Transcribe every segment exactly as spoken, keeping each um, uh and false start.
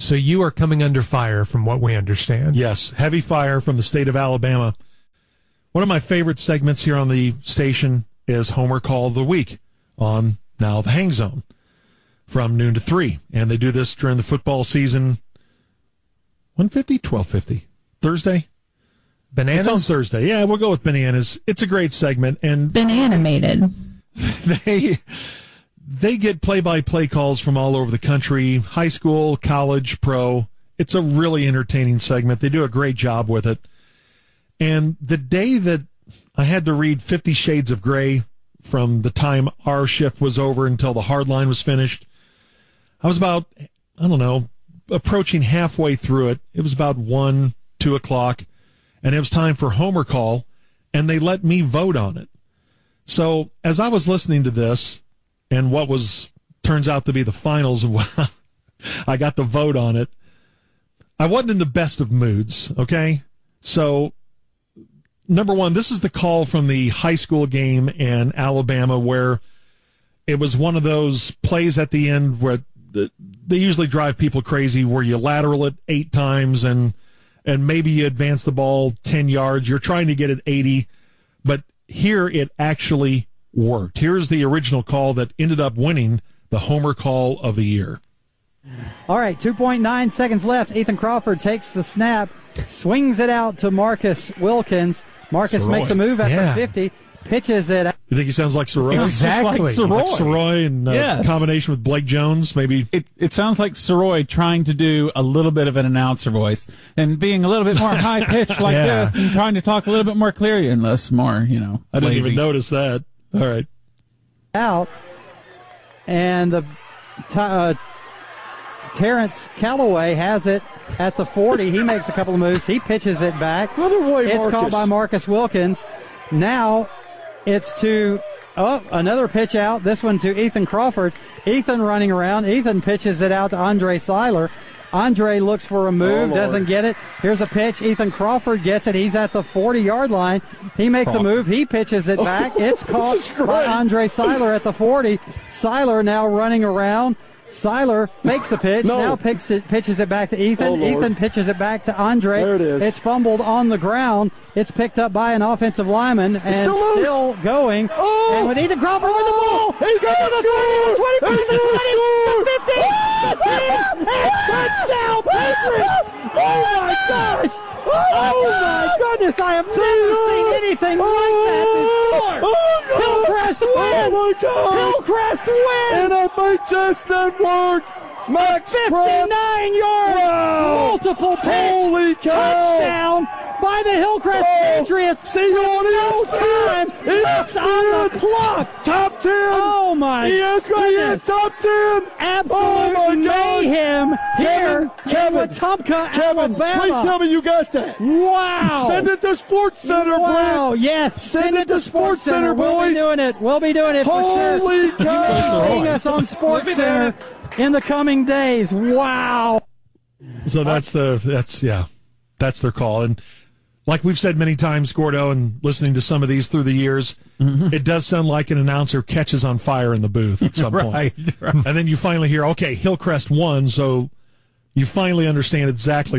So you are coming under fire from what we understand. Yes, heavy fire from the state of Alabama. One of my favorite segments here on the station is Homer Call of the Week on now the Hang Zone from noon to three. And they do this during the football season. one fifty, twelve fifty. Thursday? Bananas? It's on Thursday. Yeah, we'll go with Bananas. It's a great segment. And Bananimated. They... They get play-by-play calls from all over the country, high school, college, pro. It's a really entertaining segment. They do a great job with it. And the day that I had to read Fifty Shades of Grey from the time our shift was over until the hard line was finished, I was about, I don't know, approaching halfway through it. It was about one, two o'clock, and it was time for Homer Call, and they let me vote on it. So as I was listening to this, and what was turns out to be the finals of what I got the vote on it, I wasn't in the best of moods, okay? So, number one, this is the call from the high school game in Alabama where it was one of those plays at the end where the, they usually drive people crazy where you lateral it eight times and and maybe you advance the ball ten yards. You're trying to get it eighty, but here it actually worked. Here's the original call that ended up winning the Homer Call of the year. All right, two point nine seconds left. Ethan Crawford takes the snap, swings it out to Marcus Wilkins. Marcus Soroy. makes a move at Yeah. the fifty, pitches it. You think he sounds like Soroy? Exactly. Like Soroy. Like Soroy in uh, Yes. combination with Blake Jones, maybe. It it sounds like Soroy trying to do a little bit of an announcer voice and being a little bit more high pitched like Yeah. this and trying to talk a little bit more clearly and less more, you know, I didn't lazy. even notice that. All right. Out, and the uh, Terrence Callaway has it at the forty. He makes a couple of moves. He pitches it back. Other way, It's Marcus. caught by Marcus Wilkins. Now it's to oh another pitch out. This one to Ethan Crawford. Ethan running around. Ethan pitches it out to Andre Seiler. Andre looks for a move, Oh, Lord. doesn't get it. Here's a pitch. Ethan Crawford gets it. He's at the forty-yard line. He makes a move. He pitches it back. It's caught is great. by Andre Seiler at the forty. Seiler now running around. Seiler fakes a pitch. No. Now picks it, pitches it back to Ethan. Oh, Lord. Ethan pitches it back to Andre. There it is. It's fumbled on the ground. It's picked up by an offensive lineman and still loose. still going. Oh. And with Ethan Crawford with the ball. He's to the thirty, the twenty-five, the twenty, the fifty, the ten, and touchdown Patriots! Oh my gosh! Oh my goodness! I have never seen anything like that before. Hillcrest wins. Oh, my God. Hillcrest wins. N F H S Network. Max fifty-nine yard Wow. multiple pitch Holy cow. touchdown by the Hillcrest Oh. Patriots. See you on No E S P N. time left on the clock. Top ten. Oh my E S P N goodness! top ten. Absolute Oh my gosh. mayhem here Kevin, in Wetumpka, Kevin, Alabama. please tell me you got that. Wow! Send it to Sports Center, Wow! Brent. Yes, Send it to Sports Center, We'll boys. be doing it. We'll be doing it for sure. Holy You may be cow. seeing us on Sports Center in the coming days. Wow! So that's the that's yeah, that's their call. And like we've said many times, Gordo, and listening to some of these through the years, mm-hmm. it does sound like an announcer catches on fire in the booth at some Right, point. right. And then you finally hear, okay, Hillcrest won, so you finally understand exactly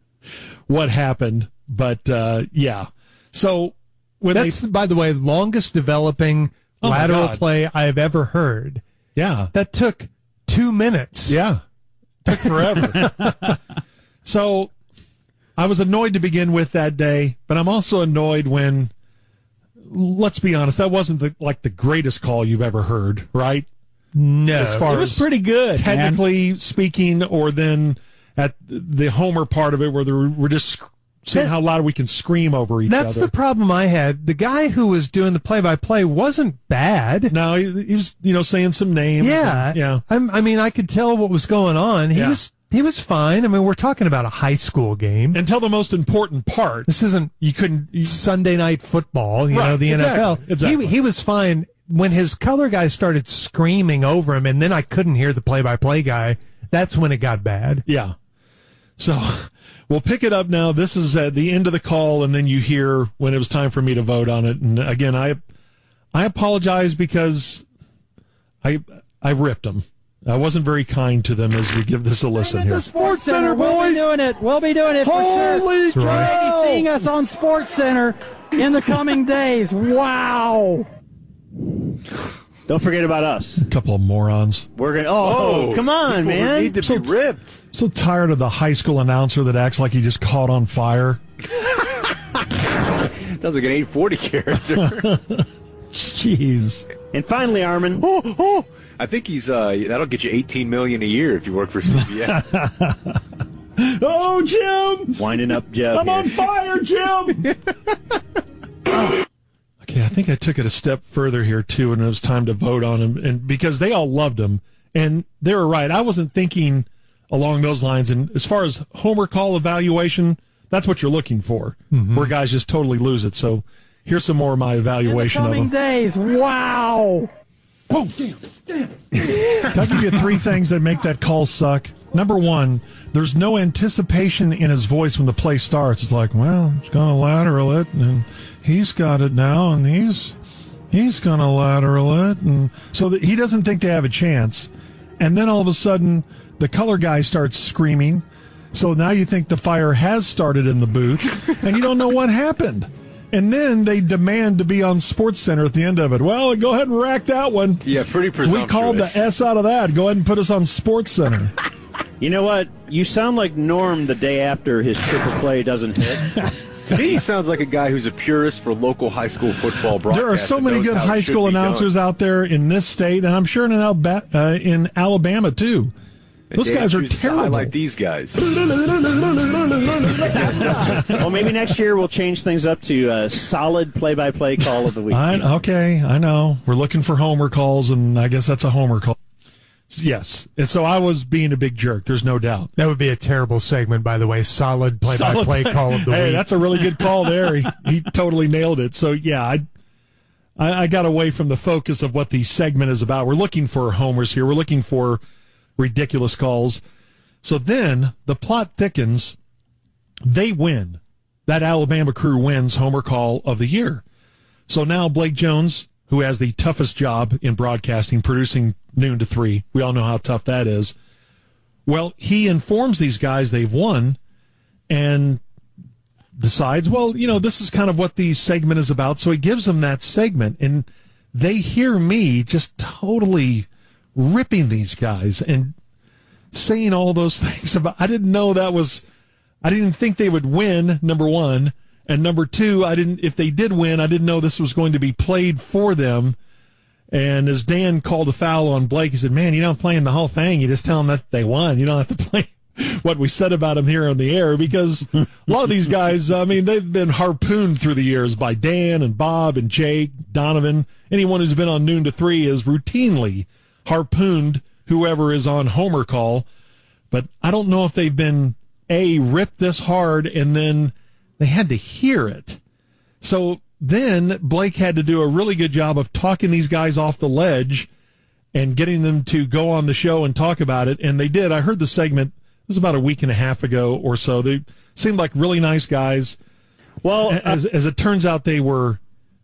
what happened. But uh, yeah, so when That's, they, by the way, longest developing Oh, my lateral God. play I've ever heard. yeah, That took two minutes. yeah, took forever. So I was annoyed to begin with that day, but I'm also annoyed when, let's be honest, that wasn't the, like the greatest call you've ever heard, right? No. As far It was as pretty good, man. technically speaking, or then at the Homer part of it where they're, we're just seeing how loud we can scream over each That's other. the problem I had. The guy who was doing the play-by-play wasn't bad. No, he, he was, you know, saying some names. Yeah, and- yeah. I'm, I mean, I could tell what was going on. He Yeah. was he was fine. I mean, we're talking about a high school game. Until the most important part, This isn't you couldn't. You, Sunday night football, you Right, know, the exactly, N F L. exactly. He he was fine when his color guy started screaming over him, and then I couldn't hear the play-by-play guy. That's when it got bad. yeah. So we'll pick it up now. This is at the end of the call, and then you hear when it was time for me to vote on it. And again, I I apologize because I I ripped them. I wasn't very kind to them as we give this a listen At here. the Sports Center, we'll be doing it. We'll be doing it for sure. Holy You may be seeing us on Sports Center in the coming days. Wow. Don't forget about us. A couple of morons. We're gonna. Oh, Oh, come on, people man! need to So- be ripped. So tired of the high school announcer that acts like he just caught on fire. Sounds like an eight forty character. Jeez. And finally, Armin. oh, oh. I think he's uh that'll get you eighteen million a year if you work for C B S. Oh, Jim! Winding up Jeff. I'm here. on fire, Jim! Okay, I think I took it a step further here, too, and it was time to vote on him. And because they all loved him, and they were right. I wasn't thinking along those lines. And as far as homer call evaluation, that's what you're looking for, Mm-hmm. where guys just totally lose it. So here's some more of my In the evaluation of coming them. days. Wow. Oh, damn, damn. Can I give you three things that make that call suck? Number one, there's no anticipation in his voice when the play starts. It's like, well, he's going to lateral it, and he's got it now, and he's he's going to lateral it. And so that he doesn't think they have a chance. And then all of a sudden, the color guy starts screaming. So now you think the fire has started in the booth, and you don't know what happened. And then they demand to be on Sports Center at the end of it. Well, go ahead and rack that one. Yeah, pretty presumptuous. We called the S out of that. Go ahead and put us on Sports Center. You know what? You sound like Norm the day after his triple play doesn't hit. To me, he sounds like a guy who's a purist for local high school football broadcast. There are so and many knows good how it high should school be done. announcers out there in this state, and I'm sure in, Alba- uh, in Alabama, too. And Those Dan guys are chooses to terrible. highlight these guys. Well, maybe next year we'll change things up to a solid play-by-play call of the week. I, okay, I know. We're looking for homer calls, and I guess that's a homer call. Yes. And so I was being a big jerk. There's no doubt. That would be a terrible segment, by the way. Solid play-by-play Solid- call of the hey, week. that's a really good call there. He, he totally nailed it. So, yeah, I, I I got away from the focus of what the segment is about. We're looking for homers here. We're looking for ridiculous calls. So then the plot thickens. They win. That Alabama crew wins homer call of the year. So now Blake Jones, who has the toughest job in broadcasting, producing noon to three. We all know how tough that is. Well, he informs these guys they've won and decides, well, you know, this is kind of what the segment is about. So he gives them that segment, and they hear me just totally ripping these guys and saying all those things about, I didn't know that was, I didn't think they would win, number one. And number two, I didn't, if they did win, I didn't know this was going to be played for them. And as Dan called a foul on Blake, he said, man, you're not playing the whole thing. You just tell them that they won. You don't have to play what we said about them here on the air, because a lot of these guys, I mean, they've been harpooned through the years by Dan and Bob and Jake, Donovan. Anyone who's been on noon to three is routinely harpooned whoever is on homer call. But I don't know if they've been, A, ripped this hard, and then they had to hear it. So then Blake had to do a really good job of talking these guys off the ledge and getting them to go on the show and talk about it. And they did. I heard the segment, it was about a week and a half ago or so. They seemed like really nice guys. Well, As, as it turns out, they were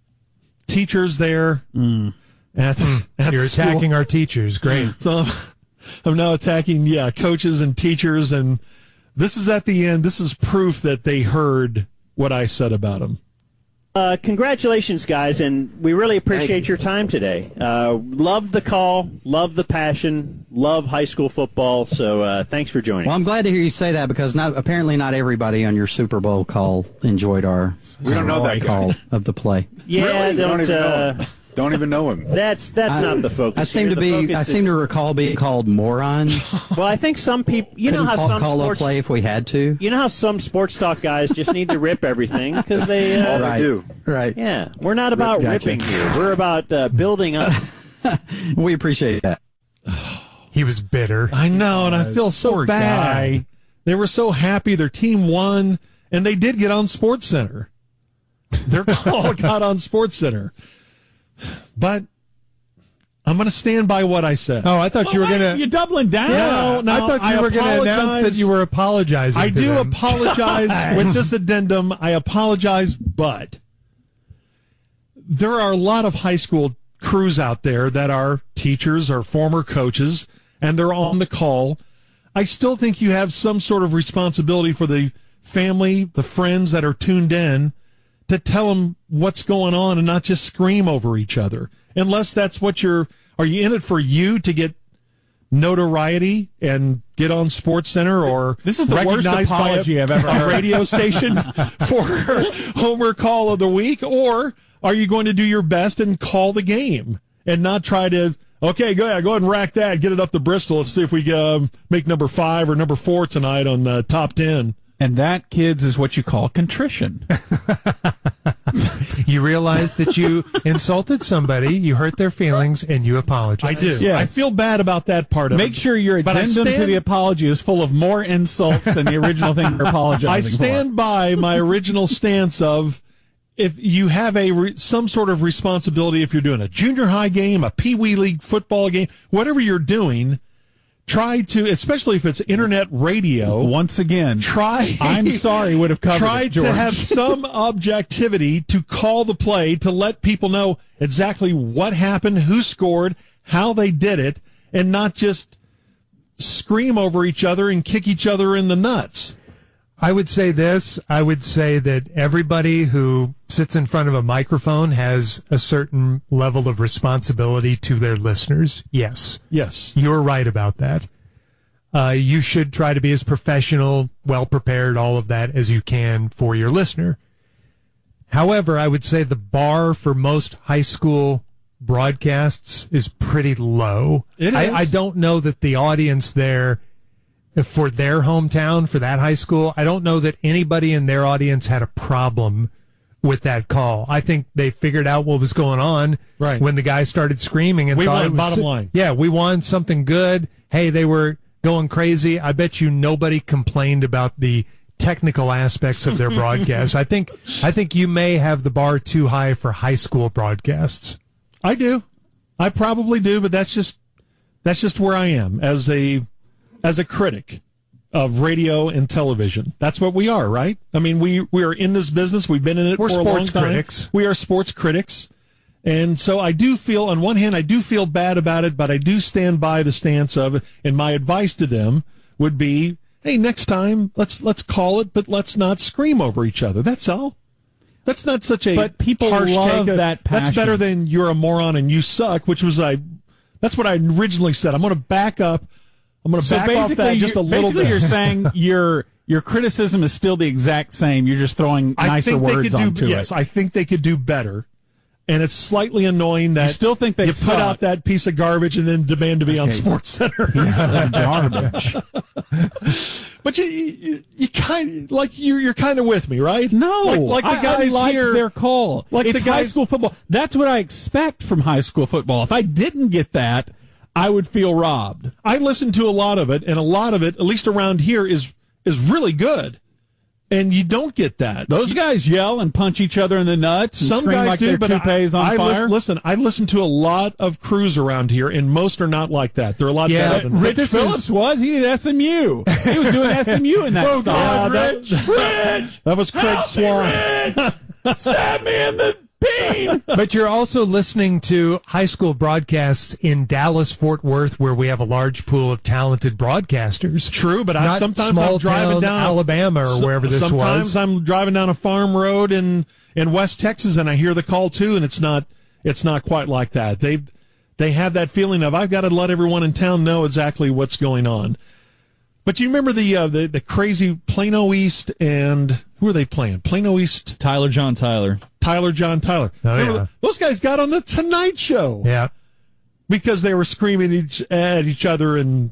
teachers there. Mm. At, at You're the school. attacking our teachers. Great. So I'm now attacking, yeah, coaches and teachers. And this is at the end. This is proof that they heard what I said about them. Uh, congratulations, guys, and we really appreciate your time today. Uh, love the call, love the passion, love high school football, so uh, thanks for joining. Well, I'm glad to hear you say that, because not, apparently not everybody on your Super Bowl call enjoyed our We don't know that guy. call of the play. yeah, Really? don't, Don't even know uh, him. Don't even know him. that's that's I- not the focus. I seem here. to The be. focus I seem is- to recall being called morons. Well, I think some people, you know Couldn't how call, some call a sports, play if we had to. you know how some sports talk guys just need to rip everything because they. Uh, All Right. they do. Right. Yeah, we're not about Gotcha. ripping here. We're about uh, building up. We appreciate that. He was bitter. I know, and I feel so Poor bad. guy. They were so happy their team won, and they did get on Sports Center. Their call got on Sports Center. But I'm going to stand by what I said. Oh, I thought you were Well, going you're to. doubling down. No, no, I thought you I were going to announce apologize. that you were apologizing. I to do them. apologize with this addendum. I apologize, but there are a lot of high school crews out there that are teachers or former coaches, and they're on the call, I still think you have some sort of responsibility for the family, the friends that are tuned in, to tell them what's going on and not just scream over each other. Unless that's what you're, are you in it for you to get notoriety and get on Sports Center, or this is the worst apology a, I've ever heard. A radio station for Homer Call of the Week, or are you going to do your best and call the game and not try to, okay, go ahead, go ahead and rack that, get it up to Bristol. Let's see if we um, make number five or number four tonight on uh, top ten. And that, kids, is what you call contrition. You realize that you insulted somebody, you hurt their feelings, and you apologize. I do. Yes. I feel bad about that part of Make it. sure your But I addendum stand- to the apology is full of more insults than the original thing you're apologizing I stand for. by my original stance of, if you have a re- some sort of responsibility, if you're doing a junior high game, a Pee Wee League football game, whatever you're doing, try to, especially if it's internet radio. Once again, Try. I'm sorry would have covered Try it, George. to have some objectivity to call the play, to let people know exactly what happened, who scored, how they did it, and not just scream over each other and kick each other in the nuts. I would say this. I would say that everybody who sits in front of a microphone has a certain level of responsibility to their listeners. Yes. Yes. You're right about that. Uh, you should try to be as professional, well-prepared, all of that as you can for your listener. However, I would say the bar for most high school broadcasts is pretty low. It is. I, I don't know that the audience there, for their hometown, for that high school, I don't know that anybody in their audience had a problem with that call. I think they figured out what was going on Right. when the guy started screaming and We thought won, it was, bottom line. Yeah, we won something good. Hey, they were going crazy. I bet you nobody complained about the technical aspects of their broadcast. I think I think you may have the bar too high for high school broadcasts. I do. I probably do, but that's just that's just where I am as a as a critic of radio and television. That's what we are, right? I mean, we we are in this business. We've been in it We're for a long sports time. critics. We are sports critics. And so I do feel, on one hand, I do feel bad about it, but I do stand by the stance of, and my advice to them would be, hey, next time, let's let's call it, but let's not scream over each other. That's all. That's not such a But people harsh love take. that That's better passion. than you're a moron and you suck, which was I. That's what I originally said. I'm going to back up. I'm going to So back off that basically, just a you're- little basically bit. you're saying your your criticism is still the exact same. You're just throwing I nicer think they words could do, onto yes, it. I think they could do better. And it's slightly annoying that You still think they you suck. put out that piece of garbage and then demand to be on Sports Center. Piece of garbage. But you, you, you kind of, like you're, you're kind of with me, right? No, like, like the I- guys I like here. their call. like it's the high guys- school football. That's what I expect from high school football. If I didn't get that, I would feel robbed. I listen to a lot of it, and a lot of it, at least around here, is is really good. And you don't get that. Those guys yell and punch each other in the nuts and Some scream guys like do, their but toupees I, on I fire. Listen, listen, I listen to a lot of crews around here, and most are not like that. They're a lot Yeah, better than Rich this Phillips is- was. He did S M U. He was doing S M U in that Oh, style. God, Rich! Rich! That was Craig Swan. Stab me in the bean. But you're also listening to high school broadcasts in Dallas, Fort Worth, where we have a large pool of talented broadcasters. True, but I Not sometimes small I'm driving town down Alabama or so- wherever this sometimes was. I'm driving down a farm road in in West Texas, and I hear the call too, and it's not it's not quite like that. They they have that feeling of I've got to let everyone in town know exactly what's going on. But you remember the uh, the the crazy Plano East and who are they playing? Plano East, Tyler John Tyler. Tyler John Tyler. Oh, Remember yeah. the- those guys got on the Tonight Show. Yeah. Because they were screaming each, at each other, and,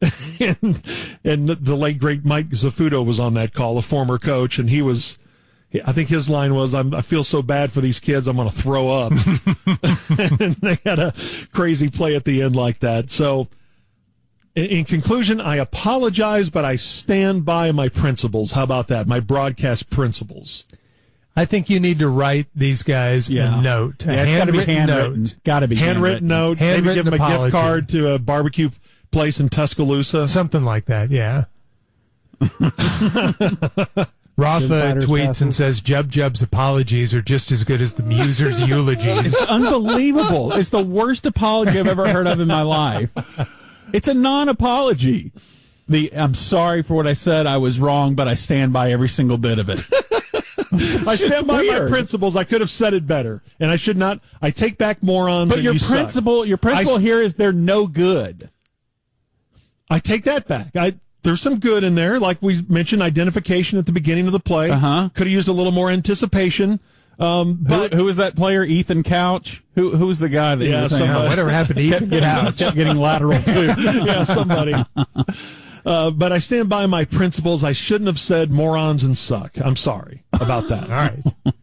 and and the late great Mike Zafuto was on that call, a former coach, and he was, I think his line was, I'm, "I feel so bad for these kids, I'm going to throw up." And they had a crazy play at the end like that. So, in, in conclusion, I apologize, but I stand by my principles. How about that? My broadcast principles. I think you need to write these guys Yeah. a note. A Yeah, it's got to be handwritten. note. Got to be Handwritten note. Handwritten maybe give them a apology. gift card to a barbecue place in Tuscaloosa. Something like that, yeah. Rafa Fighters tweets passes. and says Jub Jub's apologies are just as good as the Muser's eulogies. It's unbelievable. It's the worst apology I've ever heard of in my life. It's a non-apology. The I'm sorry for what I said. I was wrong, but I stand by every single bit of it. I stand by weird. my principles. I could have said it better, and I should not. I take back morons. But and your you principle, suck. your principle I, here is they're no good. I take that back. I there's some good in there, like we mentioned, identification at the beginning of the play. Uh-huh. Could have used a little more anticipation. Um, but who, who was that player? Ethan Couch. Who who was the guy that? Yeah, you were saying, somebody- Oh, whatever happened to Ethan getting, Couch? kept getting lateral too. yeah, somebody. Uh, but I stand by my principles. I shouldn't have said morons and suck. I'm sorry about that. All right.